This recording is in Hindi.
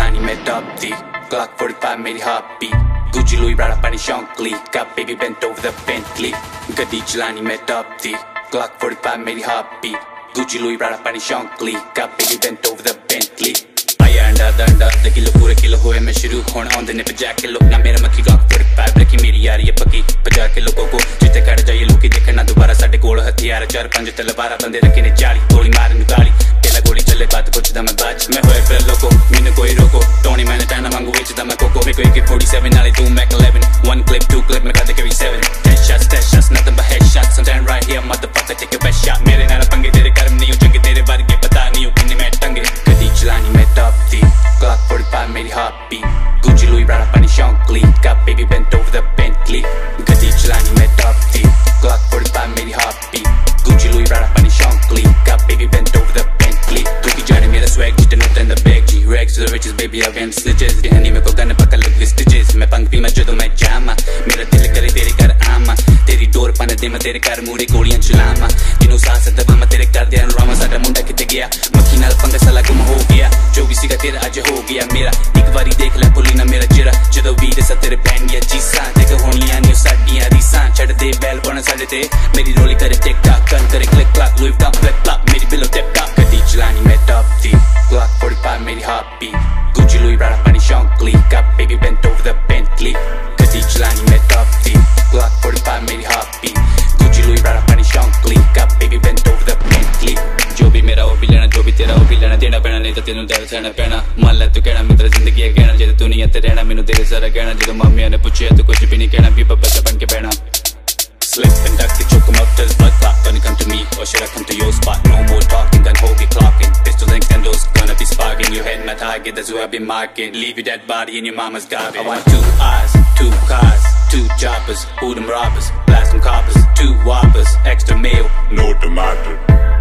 चलानी मैं टॉप दी Glock 45 मेरी heartbeat Gucci Louis Prada पानी Shankly Got baby bent over the Bentley गड्डी चलानी मैं टॉप दी Glock 45 मेरी heartbeat Gucci Louis Prada पानी Shankly Got baby bent over the Bentley आया अंडा किलो पूरे किलो हुए मैं शुरू होना ऑन द ने 50 किलो ना मेरा मक्खी Glock 45 रखी मेरी यारी है पक्की 50 किलो को जिते कट जाइए लोकी देखना दोबारा साडे कोल हथियार 4-5 तलवारा बंदे रखे ने 40 गोली मारन गाली पहला गोली चले बात कुछ दा मैं बाज मैं होए फिर लोको मैंने कोई रोको टोनी मैंने टाइम मांगू विच दा मैं कोको मेरे को AK-47 नाले 2 Mac 11 1 clip 2 clip मैं खाते carry 7 10 shots nothing but headshots I'm standing right here motherfucker take your best shot मेरे नाल पंगे तेरे कर्म नहीं हो चंगे तेरे वर्गे पता नहीं हो किन्ने मैं टंगे गड्डी चलानी मैं टॉप दी Glock 45 मेरी heartbeat Gucci Louis Prada पानी Shankly Got baby bent over the Bentley गड्डी चलानी मैं टॉप दी Glock 45 मेरी heartbeat Gucci Louis Prada पानी Shankly Got baby bent over the Bentley तू की जाने मेरा swag जितना note in the bag G rags to the riches baby I'll get stitches दिहानी में को गन पका look the stitches मैं पंख भी मैं जो मैं जामा मेरा दिल करे तेरे घर आमा तेरी डोर पाने दे मैं तेरे घर मुड़े गोलियां चलामा जिन्हों सांस दबा मैं तेरे कर दिया रामा साडा मुंडा किते गया मक्खी नाल पंगा साला गुम हो गया जो भी सीगा तेरा आज हो गया मेरा एक बारी देख ले पुली ना मेरा चिरा जदों वीर सा तेरे बहन गया चीसा देख होनियां न्यू साडियां रीसां छड़ दे बैल बन साडे ते मेरी रोली करे टिक टाक कन करे क्लिक क्लॉक लुइव टॉप फ्लिप फ्लॉप मेरी बिलो टिप टॉप गड्डी चलानी मैं टॉप दी Glock 45 मेरी heartbeat Gucci Louis Prada पानी Shankly Got baby bent over the Bentley गड्डी चलानी मैं टॉप दी Glock 45 मेरी heartbeat Gucci Louis Prada पानी Shankly Got baby bent over the Bentley जो भी मेरा वो भी लेना जो भी तेरा वो भी लेना देना पैना नहीं तो तेनू दिल सहना पैना मान ले तू कहना मित्र जिंदगी है कहना जे तू नहीं है ते रहना मैनू तेरे सारा कहना जो मम्मी ने पूछे तू कुछ भी नहीं कहना भी बच्चा बन के बहना Slip and duck to choke him up till his blood clot Gonna come to me or should I come to your spot No more talking, gun hold get clocking Pistol and candles gonna be sparking Your head my target, that's who I've been marking Leave your dead body in your mama's garbage I want 2 eyes, 2 cars, 2 choppers Who them robbers, blast them coppers 2 whoppers, extra mail, no tomato